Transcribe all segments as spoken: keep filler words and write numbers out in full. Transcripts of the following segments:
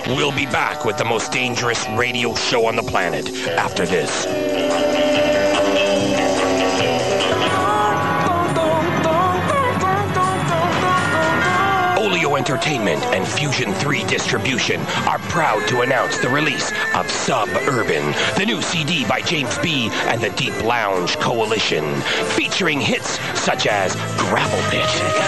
We'll be back with the most dangerous radio show on the planet after this. Olio Entertainment and Fusion three Distribution are proud to announce the release of Suburban, the new C D by James B. and the Deep Lounge Coalition, featuring hits such as Gravel Pit,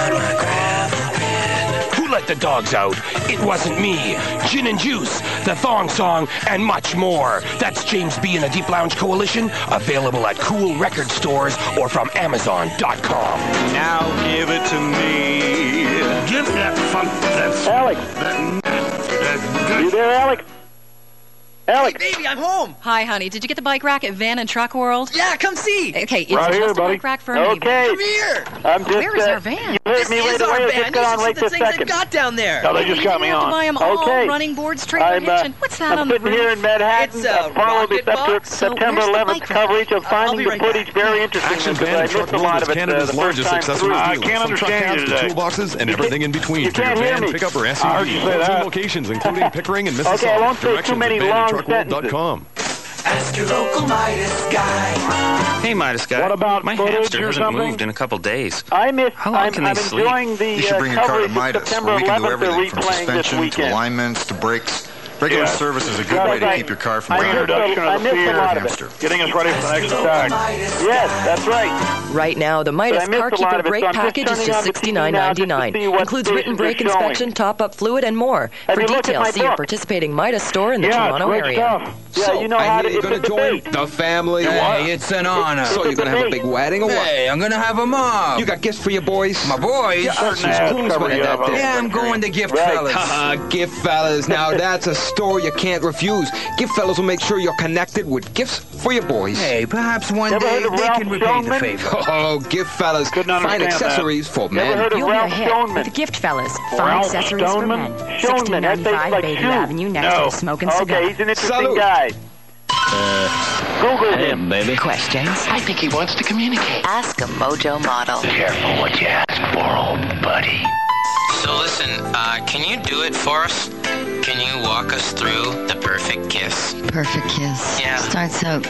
Who Let the Dogs Out, It Wasn't Me, Gin and Juice, The Thong Song, and much more. That's James B. and the Deep Lounge Coalition, available at cool record stores or from Amazon dot com. Now give it to me. Give that funk, that's... Alex. That, that good. You there, Alex? Alex. Hey, baby, I'm home. Hi, honey. Did you get the bike rack at Van and Truck World? Yeah, come see. Okay, it's Right just here, a buddy. bike rack for a Okay. Come here. I'm just, Where is uh, our van? You heard This me is right our away. I van. just got on These right are the this things second. they've got down there. No, they just got me You have to on. buy 'em all, Okay. running boards, trailer I'm, uh, hitch, and what's that I'm on the sitting roof? here in Manhattan. It's a uh, followed rocket the box. So September where's the eleventh bike rack? coverage of I'll finding be the right footage back. very interesting Action because Van I and Truck missed a World lot is of it uh, Canada's the first largest time accessories through. dealer. I can't From truck understand cabs you to today. toolboxes and You everything can't- in between you for your can't hear van, me. pickup, or I S heard U V. you say fourteen that. locations, including Pickering and Mississauga. Okay, I won't say too Directions many at van long and truck world dot sentences. com. Ask your local Midas guy. Hey, Midas guy. What about My footage hamster or hasn't something? moved in a couple days. I missed. How long I'm, can they I'm sleep? enjoying the You should bring your uh, car to coverage of Midas, September where we can do eleventh they're everything from replaying this suspension to weekend. alignments to brakes. Regular Yeah. service is a good Yeah, way to right. keep your car from I wearing missed out. a- Introduction I of the missed a Fear lot of hamster. it. Getting us ready for the next attack. Yes, that's right. Right now, the Midas But I missed Car a lot Keeper of it, brake so I'm just package is turning just on the T V sixty-nine now just to ninety-nine. see what Includes written stations brake are showing. inspection, top-up fluid, and more. Have For you looked at details, my see your book? participating Midas store in the Yeah, Toronto great area. stuff. Yeah, you know how to it's a debate. The family. Hey, it's an honor. So you're gonna have a big wedding or what? Hey, I'm gonna have a mob. You got gifts for your boys? My boys? Yeah, certain ass cover you have Yeah, over I'm there. going to Gift Right. Fellas. Haha, Gift Fellas. Now that's a store you can't refuse. Gift Fellas will make sure you're connected with gifts for your boys. Hey, perhaps one Ever day heard of they Ralph can repay the Stoneman? favor. Oh, Gift Fellas. Couldn't Fine understand that. accessories for You ever men. heard of You'll be Ralph a hit Stoneman? with Gift Fellas. Fine Ralph accessories Stoneman? for men. Stoneman, sixteen that tastes ninety-five like Bayview shoe. Avenue next No. to Smoking Okay, Cigar. he's an interesting Salute. guy. Google him. baby. Questions? I think he wants to communicate. Ask a Mojo model. Careful what you ask for, old buddy. So listen, uh, can you do it for us? Can you walk us through the perfect kiss? Perfect kiss. Yeah. Starts out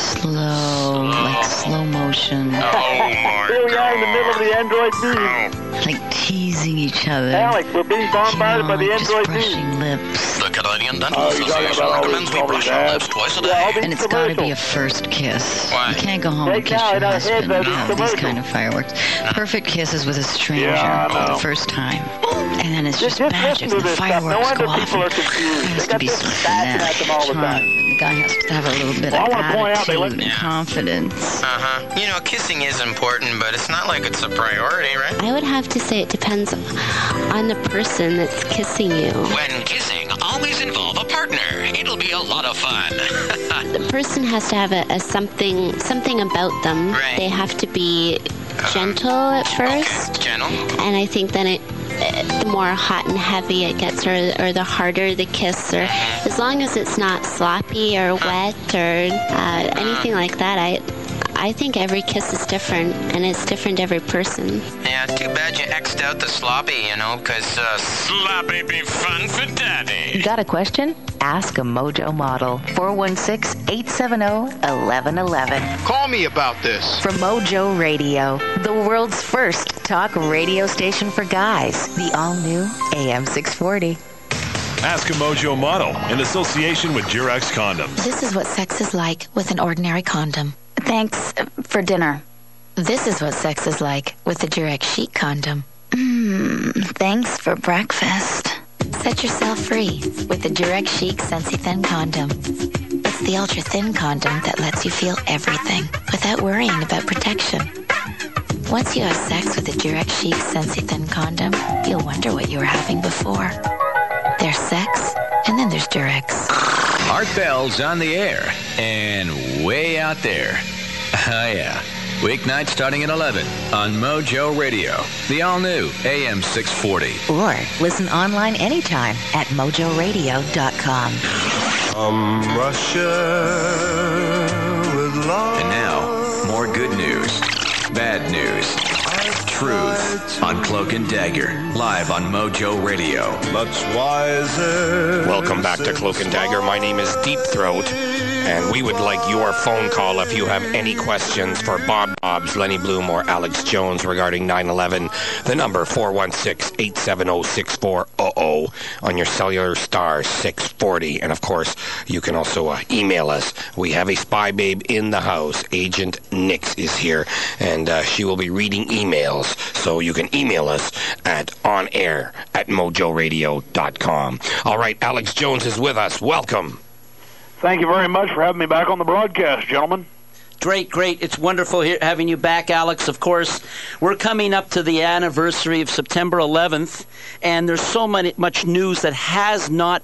slow, like slow motion, Oh my Here we are in the middle of the Android News. like teasing each other. Alex, we're being you bombarded know, by the just Android News. brushing lips. The Canadian Dental Oh, you're talking Association about all recommends these we brush our ads. lips twice a Yeah, all day. these And it's got to be a commercials. first kiss. Why? You can't go home Right and kiss now, your in our husband heads, and these have these commercials. kind of fireworks. Perfect kiss is with a stranger Yeah, I know. the first time. And then it's Just, just, just magic. listen to The this stuff. No fireworks wonder go off. people are and confused. There They has to got be this some bashing at them all the charm. time. The guy has to have a little bit Well, I of wanna point out they attitude let- and confidence. Uh-huh. You know, kissing is important, but it's not like it's a priority, right? I would have to say it depends on the person that's kissing you. When kissing, always involve a partner. It'll be a lot of fun. The person has to have a, a something something about them. Right. They have to be gentle at first, Okay, gentle. and I think then it uh, the more hot and heavy it gets, or or the harder the kiss, or as long as it's not sloppy or wet or uh, anything like that. I I think every kiss is different, and it's different to every person. Yeah, too bad you X'd out the sloppy, you know, because uh, sloppy be fun for daddy. Got a question? Ask a Mojo model. four one six, eight seven zero, one one one one. Call me about this. From Mojo Radio, the world's first talk radio station for guys. The all-new A M six forty. Ask a Mojo model in association with Durex Condoms. This is what sex is like with an ordinary condom. Thanks for dinner. This is what sex is like with the Durex Chic condom. Mmm, thanks for breakfast. Set yourself free with the Durex Chic Sensi-Thin condom. It's the ultra-thin condom that lets you feel everything without worrying about protection. Once you have sex with the Durex Chic Sensi-Thin condom, you'll wonder what you were having before. There's sex, and then there's Durex. Art Bell's on the air and way out there. Oh, yeah. Weeknight starting at eleven on Mojo Radio. The all-new A M six forty. Or listen online anytime at mojo radio dot com. From Russia with love. And now, more good news, bad news, truth on Cloak and Dagger, live on Mojo Radio. Much wiser. Welcome back to Cloak and Dagger. My name is Deep Throat, and we would like your phone call if you have any questions for Bob Hobbs, Lenny Bloom, or Alex Jones regarding nine eleven. The number four one six, eight seven zero, six four zero zero on your cellular star six forty. And of course, you can also uh, email us. We have a spy babe in the house. Agent Nix is here, and uh, she will be reading emails. So you can email us at onair at mojo radio dot com. All right, Alex Jones is with us. Welcome. Thank you very much for having me back on the broadcast, gentlemen. Great, great. It's wonderful here, having you back, Alex. Of course, we're coming up to the anniversary of September eleventh, and there's so many, much news that has not